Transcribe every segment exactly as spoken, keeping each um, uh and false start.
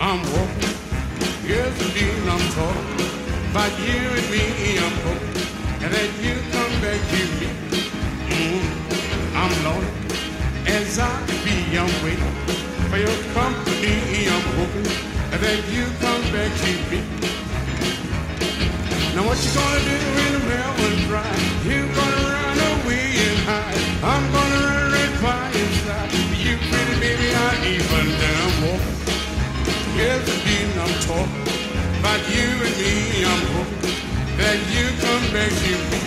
I'm walking, yes indeed I'm talking about you and me. I'm hoping that you come back to me. Mm, I'm lonely as I be. I'm waiting for your company. I'm hoping that you come back to me. Now what you gonna do when the bell was dry? You gonna run away and hide. I'm gonna run right by your side. You pretty baby, I even down walking. Yes, indeed, I'm talking about you and me. I'm hoping that you come back to me.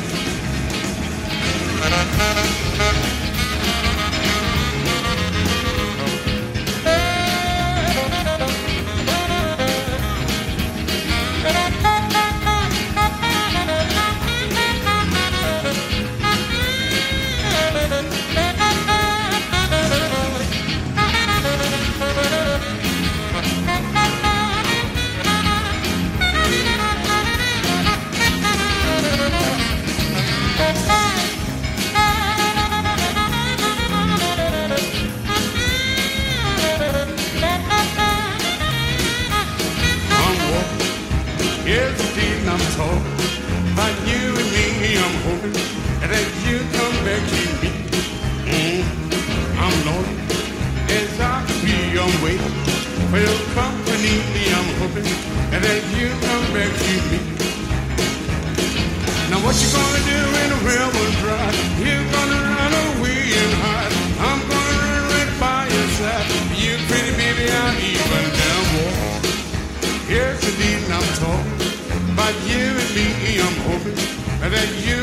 Yes, indeed, I'm talking about you and me. I'm hoping that you come back to me. Mm, I'm lonely as I be. I'm waiting for your company. I'm hoping that you come back to me. Now what you gonna do when the well was dry? You're gonna run away and hide. I'm gonna run right by your side. You pretty baby, I'll even down walk. Yes, indeed, I'm talking about you and me. I'm hoping that you